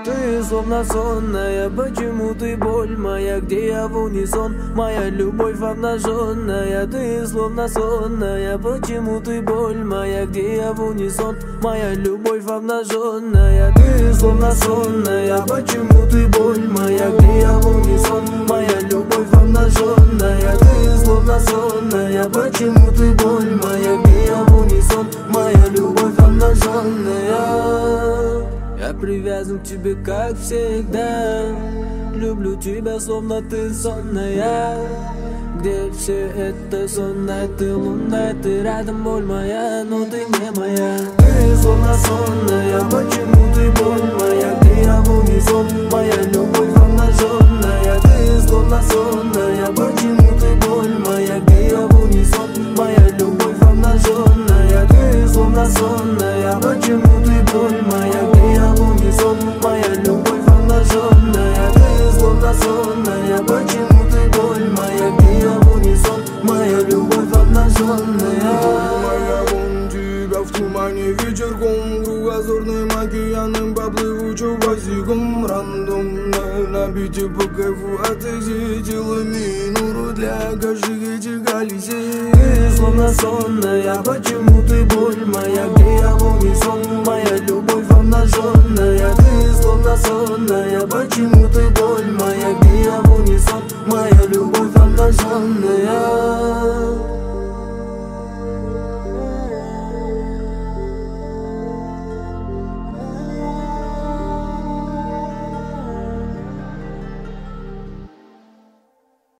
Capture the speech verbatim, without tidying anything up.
Ты словно сонная, почему ты боль моя? Где я в унисон? Моя любовь обнаженная. Ты словно сонная, почему ты боль моя? Где я в унисон? Моя любовь обнаженная. Ты словно сонная, почему ты боль моя? Где я в унисон? Моя любовь обнаженная. Ты словно сонная, почему ты боль моя? Где я в унисон? Моя любовь обнаженная. Я привязан к тебе, как всегда. Люблю тебя, словно ты сонная. Где все это сонная? Ты лунная, ты рядом, боль моя, но ты не моя. Ты словно сонная, почему ты боль моя? Где я в унисон? Моя любовь обнаженная. Ты словно сонная, почему ты боль моя? Где я в унисон? Моя любовь обнаженная. Ты словно сонная, почему ты боль моя? Где я в унисон? Моя любовь обнаженная. Ты словно сонная, почему ты боль моя? Где я в унисон? Моя любовь обнаженная. Моя вон тебя в тумане вечерком, кругозорным океаном поплыву босиком. Рандомно на бите по кайфу от этих телами, нуру для каждых этих колесей. Ты словно сонная, почему ты боль моя? Где я в унисон? Моя любовь обнаженная. Ты словно сонная, почему ты